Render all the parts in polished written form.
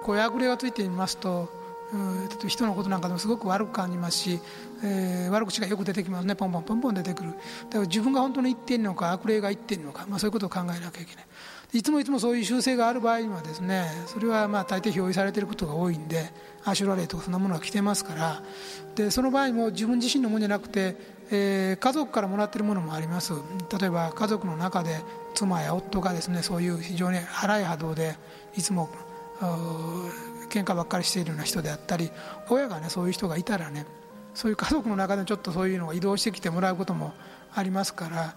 こういう悪霊がついていますと、人のことなんかでもすごく悪く感じますし、悪口がよく出てきますね。ポンポンポンポン出てくる。だから自分が本当に言っているのか悪霊が言っているのか、そういうことを考えなきゃいけない。いつもそういう習性がある場合にはですね、それは大抵表示されていることが多いんで、アシュラ霊とかそんなものが来てますから。でその場合も自分自身のものじゃなくて、家族からもらっているものもあります。例えば家族の中で妻や夫がですね、そういう非常に荒い波動でいつも喧嘩ばっかりしているような人であったり、親がねそういう人がいたらね、そういう家族の中でちょっとそういうのが移動してきてもらうこともありますから、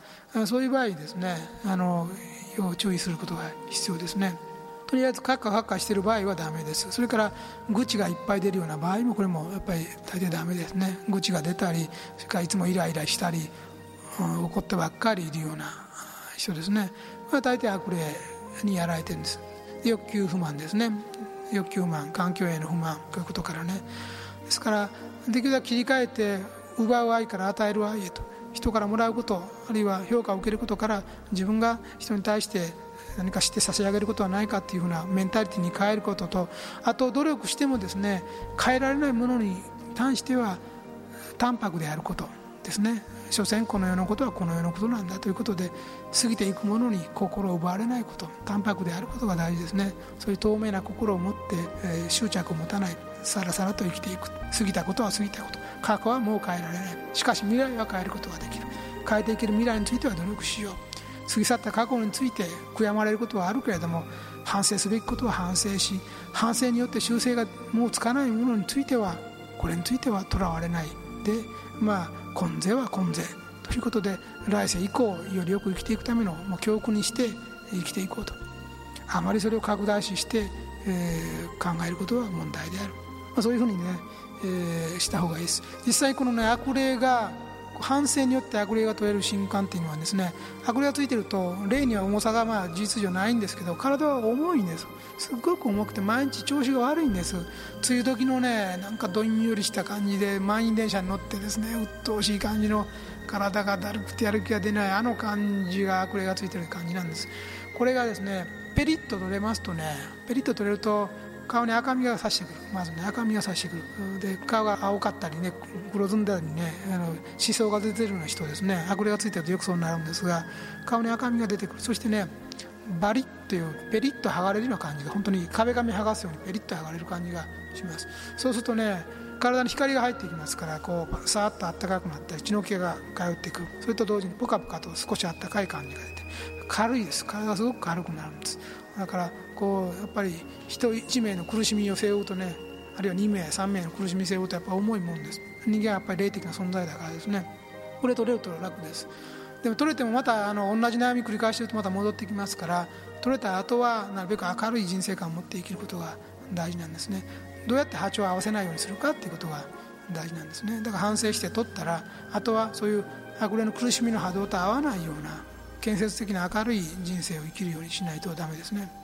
そういう場合ですね、要注意することが必要ですね。とりあえずカッカカッカしている場合はダメです。それから愚痴がいっぱい出るような場合もこれもやっぱり大抵ダメですね。愚痴が出たり、それからいつもイライラしたり、怒ってばっかりいるような人ですね。これは大抵悪霊にやられてるんです。欲求不満ですね。欲求不満、環境への不満、こういうことからね。ですからできるだけ切り替えて、奪う愛から与える愛へと、人からもらうこと、あるいは評価を受けることから自分が人に対して何かして差し上げることはないかというふうなメンタリティに変えることと、あと努力してもですね、変えられないものに対しては淡白であることですね。所詮この世のことはこの世のことなんだということで、過ぎていくものに心を奪われないこと、淡白であることが大事ですね。そういう透明な心を持って、執着を持たない、さらさらと生きていく。過ぎたことは過ぎたこと、過去はもう変えられない。しかし未来は変えることができる。変えていける未来については努力しよう。過ぎ去った過去について悔やまれることはあるけれども、反省すべきことは反省し、反省によって修正がもうつかないものについては、これについてはとらわれないで、今世は今世ということで、来世以降よりよく生きていくための教訓にして生きていこうと。あまりそれを拡大視して、考えることは問題である。そういうふうにね、した方がいいです。実際このね、悪霊が反省によって悪霊が取れる瞬間っていうのはですね、悪霊がついてると霊には重さが事実上ないんですけど、体は重いんです。すごく重くて毎日調子が悪いんです。梅雨時のね、なんかどんよりした感じで満員電車に乗ってですね、鬱陶しい感じの、体がだるくてやる気が出ない、あの感じが悪霊がついてる感じなんです。これがですね、ペリッと取れますとね、ペリッと取れると顔に赤みが差してくる。まずね、赤みが差してくる。で、顔が青かったりね、黒ずんだりね、歯槽が出てるような人ですね、悪霊がついてるとよくそうなるんですが、顔に赤みが出てくる。そしてね、バリッというペリッと剥がれるような感じが、本当に壁紙剥がすようにペリッと剥がれる感じがします。そうするとね、体に光が入っていきますから、こうさーっと暖かくなったり、血の気が通ってくる。それと同時にポカポカと少し暖かい感じが出て、軽いです。体がすごく軽くなるんです。だからこうやっぱり人1名の苦しみを背負うとね、あるいは2名3名の苦しみを背負うとやっぱ重いもんです。人間はやっぱり霊的な存在だからですね。これ取れると楽です。でも取れてもまた同じ悩み繰り返してるとまた戻ってきますから、取れた後はなるべく明るい人生観を持って生きることが大事なんですね。どうやって波長を合わせないようにするかっていうことが大事なんですね。だから反省して取ったら、あとはそういう悪霊の苦しみの波動と合わないような建設的な明るい人生を生きるようにしないとダメですね。